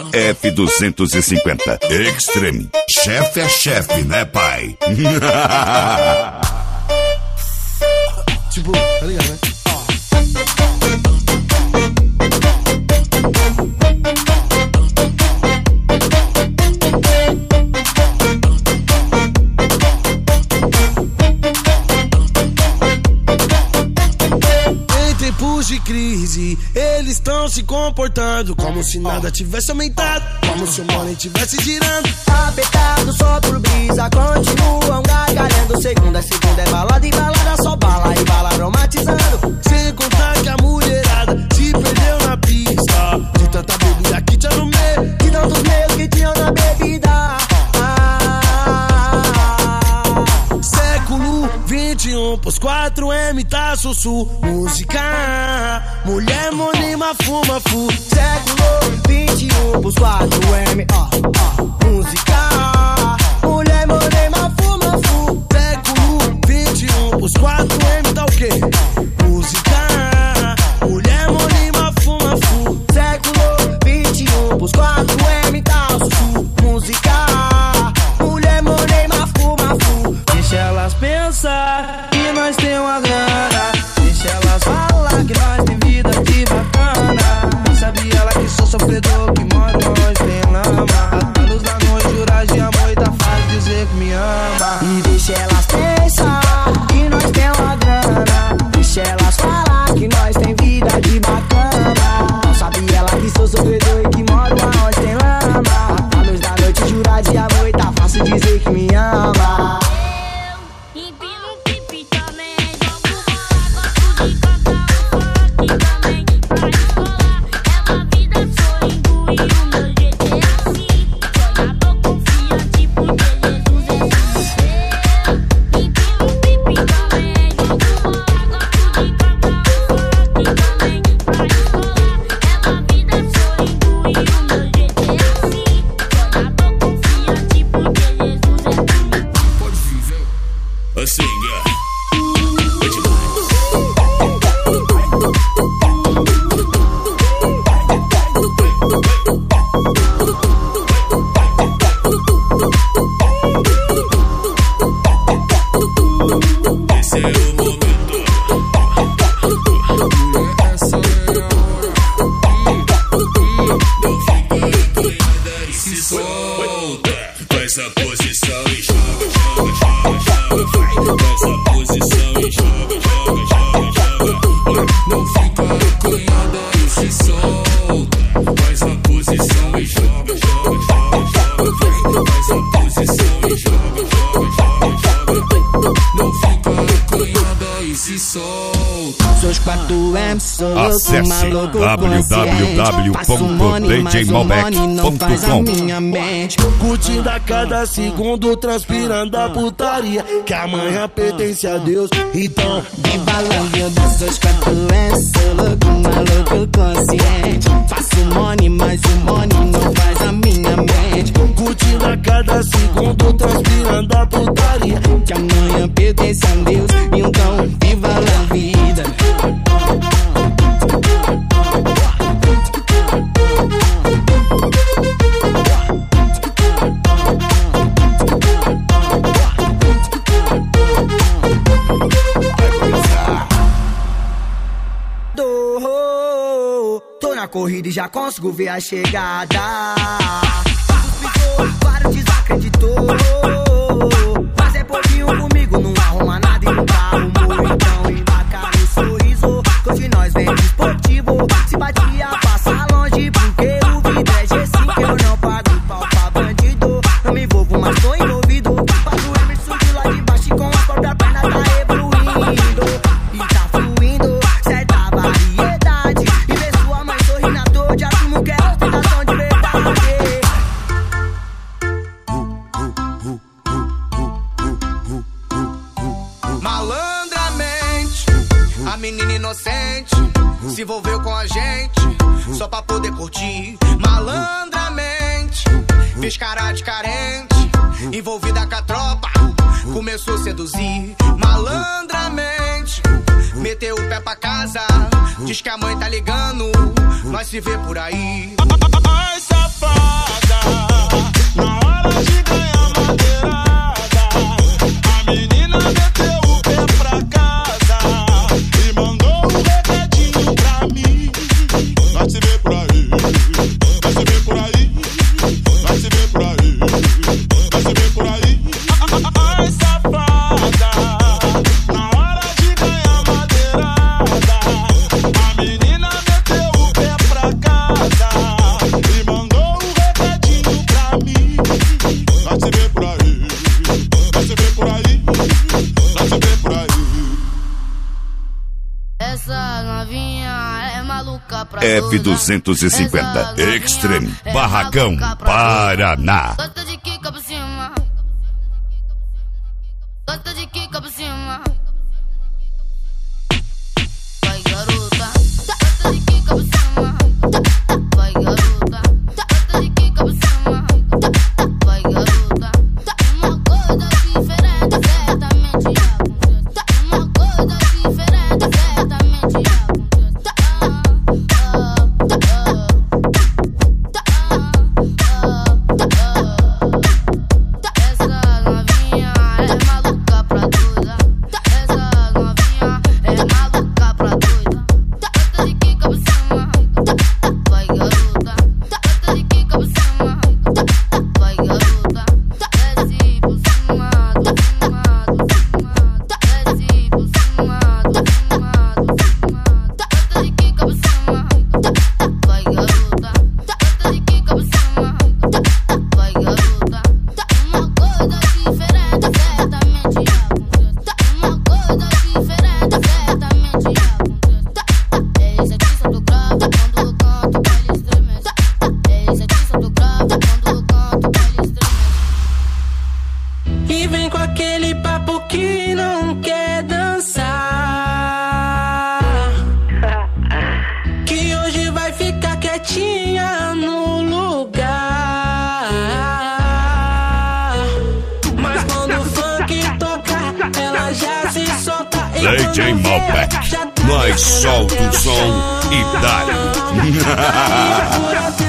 F250 Extreme. Chefe é chefe, né, pai? Tipo, tá ligado, né? De crise, eles estão se comportando como se nada tivesse aumentado, como se o money tivesse girando. Apertado só por brisa, continuam gargalhando. Segunda é balada e balada, só bala e bala aromatizando. Sem contar que a mulherada se perdeu na pista, de tanta bebida que tinha no meio, de tantos meios que tinham na bebida. Século 21, pós 4M tá sussu. Música, mulher monima, fuma fu. Século 21, pós 4M, música, mulher monima, fuma fu. Século 21, pós 4M tá o quê? Música, mulher monima, fuma fu. Século 21, pós 4M tá sussu. Música, mulher monima, fuma fu. Deixa elas pensar que nós tem uma grana. Deixa elas falar que nós tem vida de bacana. Sabe ela que sou sofredor, que moro longe, tem lama. A luz da noite, jurar de amor e tá fácil dizer que me ama. E deixa elas pensar que nós tem uma grana. Deixa elas falar que nós tem vida de bacana. Sabe ela que sou sofredor e que moro onde tem lama. A luz da noite, jurar de amor e tá fácil dizer que me ama. Acesse www.djmalbec.com. Curtindo a cada segundo, transpirando a putaria, que amanhã pertence a Deus. Então, viva a vida, seus 4M, sou louco, maluco, consciente. Faço money, mas o money não faz a minha mente. Curtindo a cada segundo, transpirando a putaria, que amanhã pertence a Deus. Então, viva a vida. Tô na corrida e já consigo ver a chegada. Vários desacreditou, mas é pouquinho comigo, não arruma nada e nunca arrumou. Então embarca no sorriso, que hoje nós vem desportivo. Se batia, passa longe, porque o vidro é G5. Que eu não pago pau pra bandido, não me envolvo, mas tô envolvido. Passo o M subiu lá de baixo e com a própria perna tá evoluindo. E tá fluindo, certa variedade. E ver sua mãe sorrir na toa, já assumo que é ostentação de verdade. Malandramente, a menina inocente se envolveu com a gente só pra poder curtir. Malandramente, fez cara de carente, envolvida com a tropa, começou a seduzir. Malandramente, meteu o pé pra casa, diz que a mãe tá ligando, nós se vê por aí. Ai, safado. hora de ganhar madeirada, a menina meteu o pé pra casa e mandou um recadinho pra mim. Nós se vê por aí, nós se vê por aí, nós se vê por aí, nós se vê por aí. Ai, safada, na hora de ganhar madeirada, a menina meteu o pé pra casa e mandou um recadinho pra mim. Nós se vê por aí, nós se vê por aí, nós se vê por aí. Essa novinha é maluca pra F250 Extreme, Barracão, Paraná. Gosta de quica por cima, gosta de quica por cima. Vai garota, gosta de quica por cima. Vai garota, gosta de quica por cima. Vai garota, uma coisa diferente, certamente acontece. Uma coisa diferente, certamente essa novinha é maluca pra doida. Essa novinha é maluca pra doida. Gosta de quica por cima. Vai garota, gosta de quica por cima. Vai garota, desce por cima, do cima, do cima. Desce por cima, do cima, do cima. Gosta de quica por cima. Vai garota, gosta de quica por cima. Vai garota, uma coisa diferente, certamente acontece. Uma coisa diferente, certamente acontece. Eis aqui Santo Grave, quando eu canto, baile estremece. Eis aqui Santo Grave, quando eu canto, baile estremece. E vem com aquele papo que não quer dançar, que hoje vai ficar quietinha no lugar. Mas quando o funk toca, ela já se solta. E DJ quando Malbec, vê, já tá nós solta o som e dá. por